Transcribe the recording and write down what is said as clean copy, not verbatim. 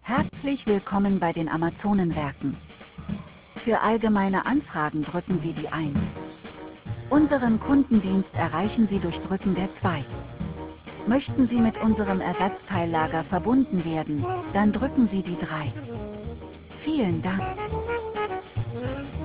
Herzlich willkommen bei den Amazonenwerken. Für allgemeine Anfragen drücken Sie die 1. Unseren Kundendienst erreichen Sie durch Drücken der 2. Möchten Sie mit unserem Ersatzteillager verbunden werden, dann drücken Sie die 3. Vielen Dank.